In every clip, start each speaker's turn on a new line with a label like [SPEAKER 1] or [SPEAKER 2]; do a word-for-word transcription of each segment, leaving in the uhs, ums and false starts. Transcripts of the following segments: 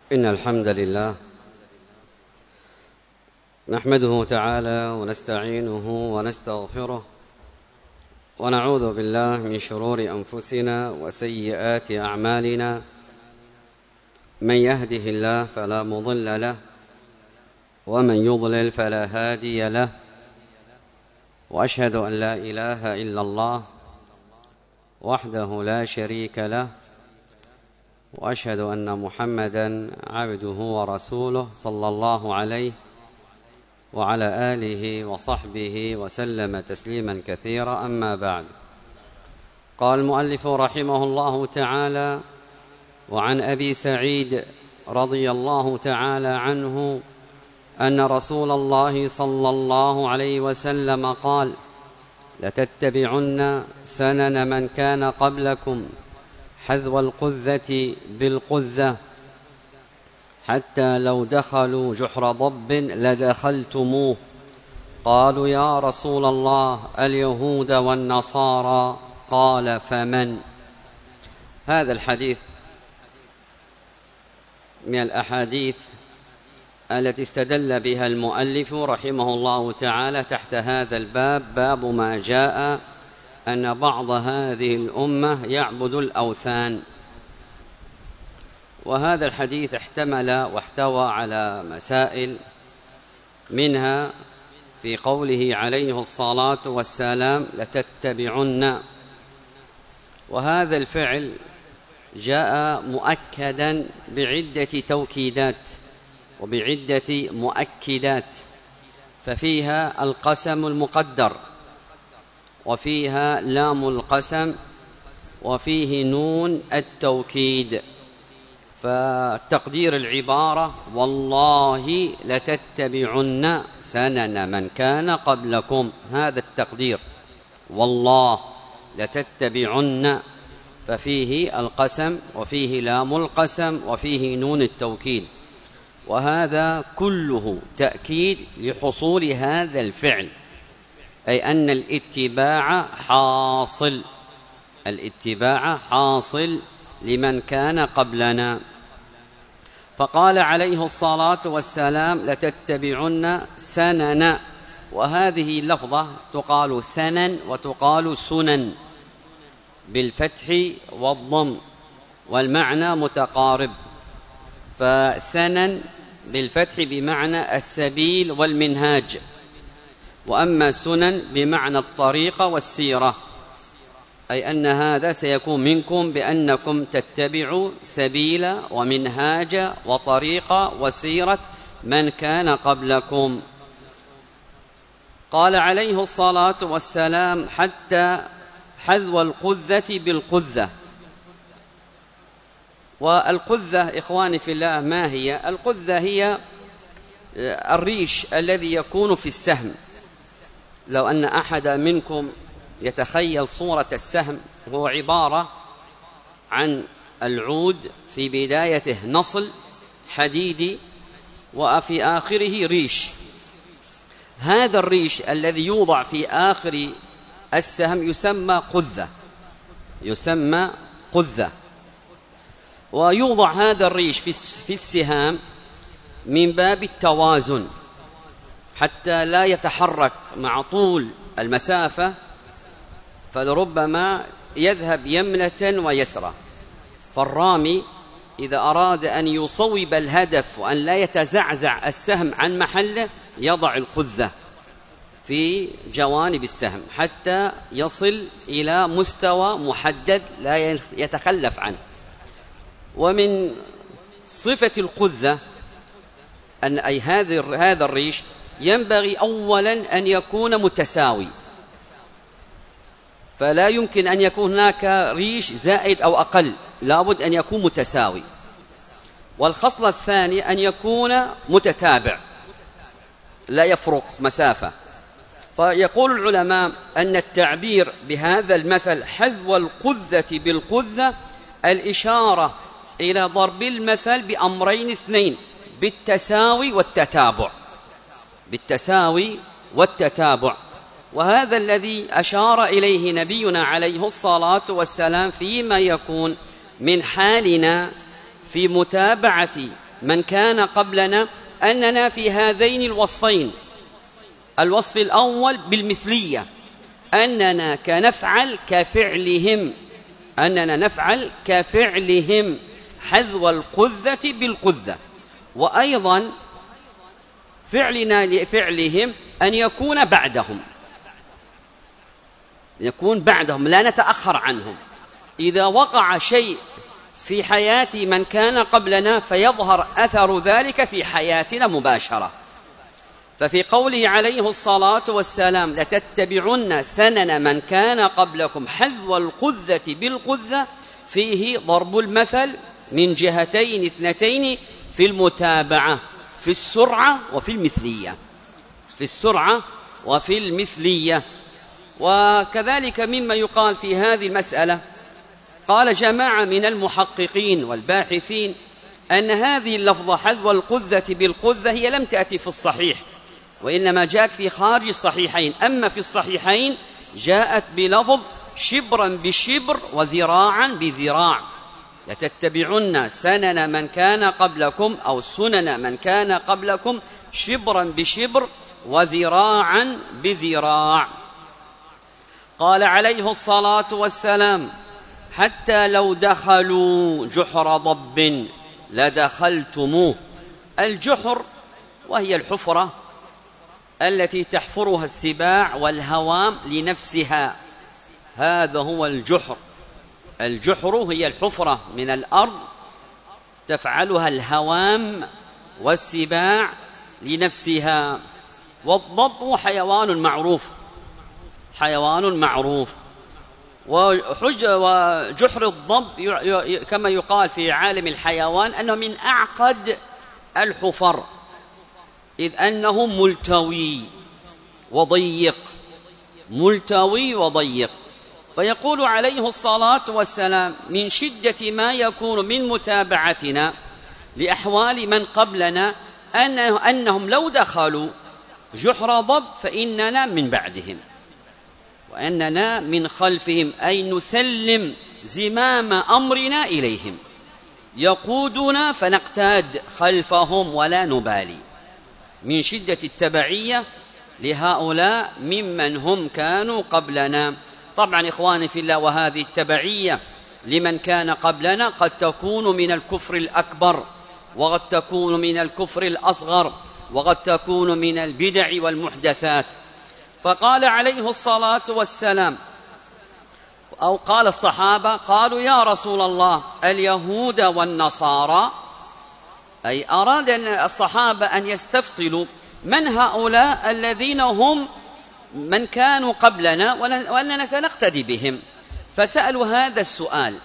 [SPEAKER 1] إن الحمد لله نحمده تعالى ونستعينه ونستغفره ونعوذ بالله من شرور أنفسنا وسيئات أعمالنا. من يهده الله فلا مضل له ومن يضلل فلا هادي له، وأشهد أن لا إله إلا الله وحده لا شريك له، وأشهد أن محمدًا عبده ورسوله صلى الله عليه وعلى آله وصحبه وسلم تسليمًا كثيرا. أما بعد، قال المؤلف رحمه الله تعالى: وعن أبي سعيد رضي الله تعالى عنه أن رسول الله صلى الله عليه وسلم قال: لتتبعن سنن من كان قبلكم حذو القذة بالقذة، حتى لو دخلوا جحر ضب لدخلتموه. قالوا: يا رسول الله اليهود والنصارى. قال: فمن؟ هذا الحديث من الأحاديث التي استدل بها المؤلف رحمه الله تعالى تحت هذا الباب، باب ما جاء أن بعض هذه الأمة يعبد الأوثان. وهذا الحديث احتمل واحتوى على مسائل، منها في قوله عليه الصلاة والسلام: لتتبعن، وهذا الفعل جاء مؤكدا بعدة توكيدات وبعدة مؤكدات، ففيها القسم المقدر، وفيها لام القسم، وفيه نون التوكيد. فتقدير العبارة: والله لتتبعن سنن من كان قبلكم، هذا التقدير، والله لتتبعن، ففيه القسم وفيه لام القسم وفيه نون التوكيد، وهذا كله تأكيد لحصول هذا الفعل، أي أن الاتباع حاصل، الاتباع حاصل لمن كان قبلنا. فقال عليه الصلاة والسلام: لتتبعن سنن، وهذه اللفظة تقال سنن وتقال سنن بالفتح والضم، والمعنى متقارب. فسنن بالفتح بمعنى السبيل والمنهاج، وأما سنن بمعنى الطريقة والسيرة، أي أن هذا سيكون منكم بأنكم تتبعوا سبيل ومنهاج وطريقة وسيرة من كان قبلكم. قال عليه الصلاة والسلام: حتى حذو القذة بالقذة. والقذة إخواني في الله ما هي؟ القذة هي الريش الذي يكون في السهم. لو أن أحد منكم يتخيل صورة السهم، هو عبارة عن العود في بدايته نصل حديدي وفي آخره ريش. هذا الريش الذي يوضع في آخر السهم يسمى قذة، يسمى قذة. ويوضع هذا الريش في السهام من باب التوازن، حتى لا يتحرك مع طول المسافة، فلربما يذهب يمنة ويسرى. فالرامي إذا أراد أن يصوب الهدف وأن لا يتزعزع السهم عن محله يضع القذة في جوانب السهم حتى يصل إلى مستوى محدد لا يتخلف عنه. ومن صفة القذة أن أي هذا الريش ينبغي أولا أن يكون متساوي، فلا يمكن أن يكون هناك ريش زائد أو أقل، لابد أن يكون متساوي. والخصلة الثانية أن يكون متتابع لا يفرق مسافة. فيقول العلماء أن التعبير بهذا المثل حذو القذة بالقذة الإشارة إلى ضرب المثل بأمرين اثنين: بالتساوي والتتابع، بالتساوي والتتابع. وهذا الذي أشار إليه نبينا عليه الصلاة والسلام فيما يكون من حالنا في متابعة من كان قبلنا أننا في هذين الوصفين، الوصف الأول بالمثلية، أننا كنفعل كفعلهم، أننا نفعل كفعلهم حذو القذة بالقذة، وأيضا فعلنا لفعلهم أن يكون بعدهم، يكون بعدهم لا نتأخر عنهم. إذا وقع شيء في حياة من كان قبلنا فيظهر أثر ذلك في حياتنا مباشرة. ففي قوله عليه الصلاة والسلام لتتبعن سنن من كان قبلكم حذو القذة بالقذة، فيه ضرب المثل من جهتين اثنتين في المتابعة، في السرعة وفي المثلية، في السرعة وفي المثلية. وكذلك مما يقال في هذه المسألة، قال جماعة من المحققين والباحثين أن هذه اللفظة حذو القذة بالقذة هي لم تأتي في الصحيح، وإنما جاءت في خارج الصحيحين. أما في الصحيحين جاءت بلفظ شبرا بشبر وذراعا بذراع، لتتبعن سنن من كان قبلكم أو سنن من كان قبلكم شبرا بشبر وذراعا بذراع. قال عليه الصلاة والسلام حتى لو دخلوا جحر ضب لدخلتموه. الجحر وهي الحفرة التي تحفرها السباع والهوام لنفسها، هذا هو الجحر. الجحر هي الحفرة من الأرض تفعلها الهوام والسباع لنفسها. والضب حيوان معروف، حيوان معروف. وجحر الضب كما يقال في عالم الحيوان أنه من أعقد الحفر، إذ أنه ملتوي وضيق، ملتوي وضيق. فيقول عليه الصلاة والسلام من شدة ما يكون من متابعتنا لأحوال من قبلنا أنهم لو دخلوا جحر ضب فإننا من بعدهم وأننا من خلفهم، أي نسلم زمام أمرنا إليهم، يقودنا فنقتاد خلفهم ولا نبالي، من شدة التبعية لهؤلاء ممن هم كانوا قبلنا. طبعا إخواني في الله، وهذه التبعية لمن كان قبلنا قد تكون من الكفر الأكبر، وقد تكون من الكفر الأصغر، وقد تكون من البدع والمحدثات. فقال عليه الصلاة والسلام، أو قال الصحابة قالوا يا رسول الله اليهود والنصارى، أي أراد الصحابة أن يستفصلوا من هؤلاء الذين هم من كانوا قبلنا وأننا سنقتدي بهم. فسألوا هذا السؤال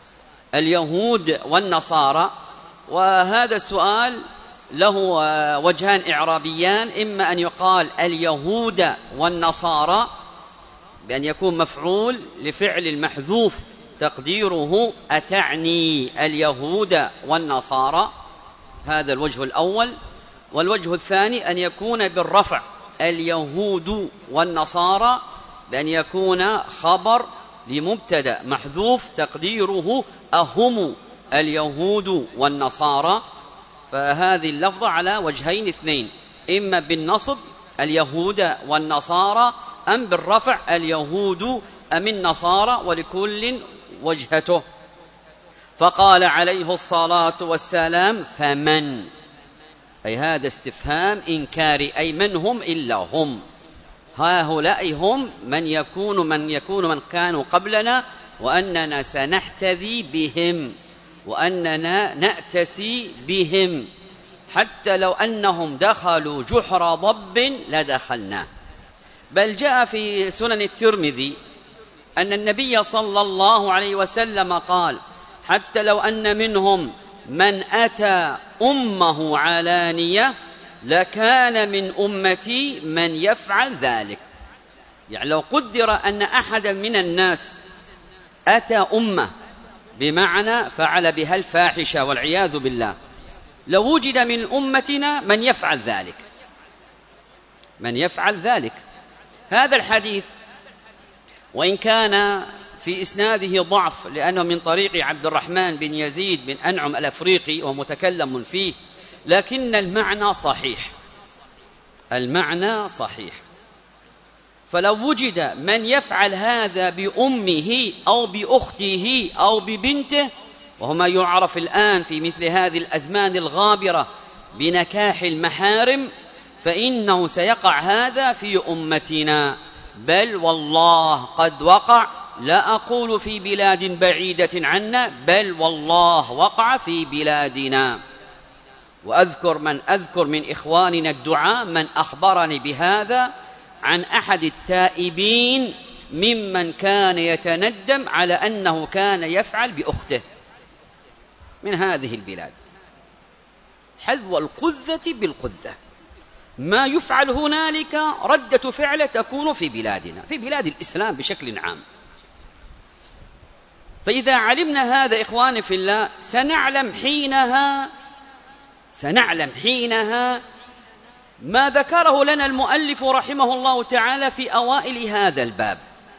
[SPEAKER 1] اليهود والنصارى، وهذا السؤال له وجهان إعرابيان، إما أن يقال اليهود والنصارى بأن يكون مفعول لفعل المحذوف تقديره أتعني اليهود والنصارى، هذا الوجه الأول. والوجه الثاني أن يكون بالرفع اليهود والنصارى بأن يكون خبر لمبتدأ محذوف تقديره أهم اليهود والنصارى. فهذه اللفظة على وجهين اثنين، إما بالنصب اليهود والنصارى، أم بالرفع اليهود أم النصارى، ولكل وجهته. فقال عليه الصلاة والسلام فمن، أي هذا استفهام إنكاري، أي من هم إلا هم، هؤلاء هم من يكون من يكون من كانوا قبلنا، وأننا سنحتذي بهم وأننا نأتسي بهم، حتى لو أنهم دخلوا جحر ضب لدخلنا. بل جاء في سنن الترمذي أن النبي صلى الله عليه وسلم قال حتى لو أن منهم من أتى أمه علانية لكان من أمتي من يفعل ذلك. يعني لو قدر أن أحدا من الناس أتى أمه بمعنى فعل بها الفاحشة والعياذ بالله، لو وجد من أمتنا من يفعل ذلك، من يفعل ذلك. هذا الحديث وإن كان في إسناده ضعف لأنه من طريق عبد الرحمن بن يزيد بن أنعم الأفريقي ومتكلم فيه، لكن المعنى صحيح، المعنى صحيح. فلو وجد من يفعل هذا بأمه أو بأخته أو ببنته، وهو ما يعرف الآن في مثل هذه الأزمان الغابرة بنكاح المحارم، فإنه سيقع هذا في أمتنا، بل والله قد وقع، لا أقول في بلاد بعيدة عنا، بل والله وقع في بلادنا. وأذكر من أذكر من إخواننا الدعاء من أخبرني بهذا عن أحد التائبين ممن كان يتندم على أنه كان يفعل بأخته من هذه البلاد، حذو القذة بالقذة. ما يفعل هنالك ردة فعل تكون في بلادنا، في بلاد الإسلام بشكل عام. فإذا علمنا هذا إخواني في الله سنعلم حينها سنعلم حينها ما ذكره لنا المؤلف رحمه الله تعالى في أوائل هذا الباب.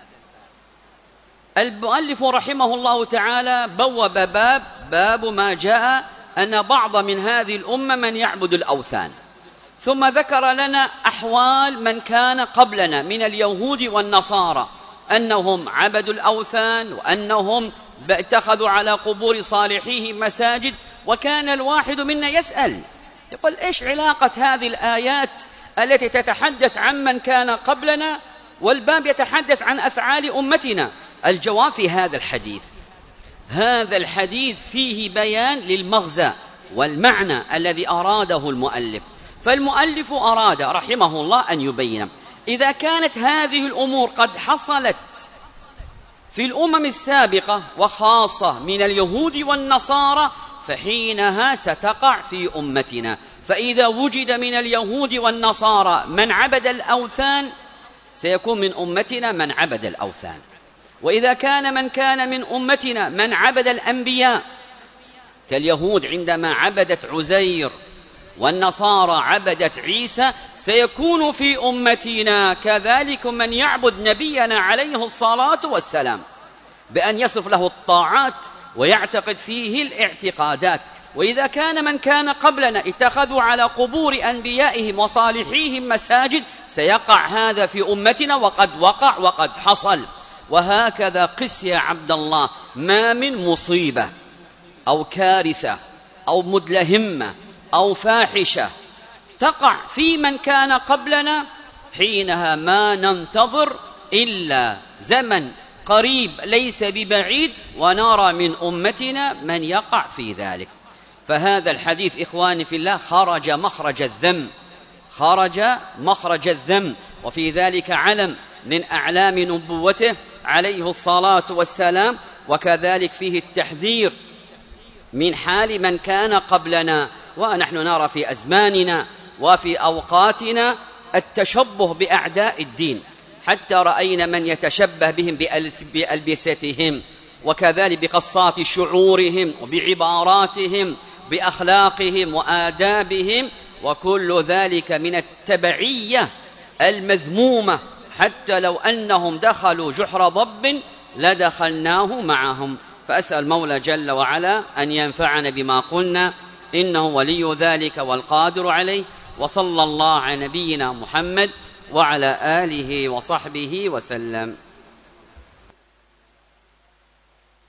[SPEAKER 1] المؤلف رحمه الله تعالى بوب باب باب ما جاء أن بعض من هذه الأمة من يعبد الأوثان، ثم ذكر لنا أحوال من كان قبلنا من اليهود والنصارى أنهم عبدوا الأوثان وأنهم اتخذوا على قبور صالحيهم مساجد. وكان الواحد منا يسأل يقول إيش علاقة هذه الآيات التي تتحدث عن من كان قبلنا والباب يتحدث عن أفعال أمتنا؟ الجواب في هذا الحديث. هذا الحديث فيه بيان للمغزى والمعنى الذي أراده المؤلف. فالمؤلف أراد رحمه الله أن يبين إذا كانت هذه الأمور قد حصلت في الأمم السابقة وخاصة من اليهود والنصارى، فحينها ستقع في أمتنا. فإذا وجد من اليهود والنصارى من عبد الأوثان سيكون من أمتنا من عبد الأوثان. وإذا كان من كان من أمتنا من عبد الأنبياء كاليهود عندما عبدت عزير والنصارى عبدت عيسى، سيكون في أمتنا كذلك من يعبد نبينا عليه الصلاة والسلام بأن يصف له الطاعات ويعتقد فيه الاعتقادات. وإذا كان من كان قبلنا اتخذوا على قبور أنبيائهم وصالحيهم مساجد، سيقع هذا في أمتنا وقد وقع وقد حصل. وهكذا قس يا عبد الله، ما من مصيبة أو كارثة أو مدلهمة أو فاحشة تقع في من كان قبلنا، حينها ما ننتظر إلا زمن قريب ليس ببعيد ونرى من أمتنا من يقع في ذلك. فهذا الحديث إخواني في الله خرج مخرج الذم، خرج مخرج الذم، وفي ذلك علم من أعلام نبوته عليه الصلاة والسلام. وكذلك فيه التحذير من حال من كان قبلنا. ونحن نرى في أزماننا وفي أوقاتنا التشبه بأعداء الدين، حتى رأينا من يتشبه بهم بألبستهم، وكذلك بقصات شعورهم وبعباراتهم بأخلاقهم وآدابهم، وكل ذلك من التبعية المذمومة، حتى لو أنهم دخلوا جحر ضب لدخلناه معهم. فأسأل المولى جل وعلا أن ينفعنا بما قلنا، إنه ولي ذلك والقادر عليه. وصلى الله على نبينا محمد وعلى آله وصحبه وسلم.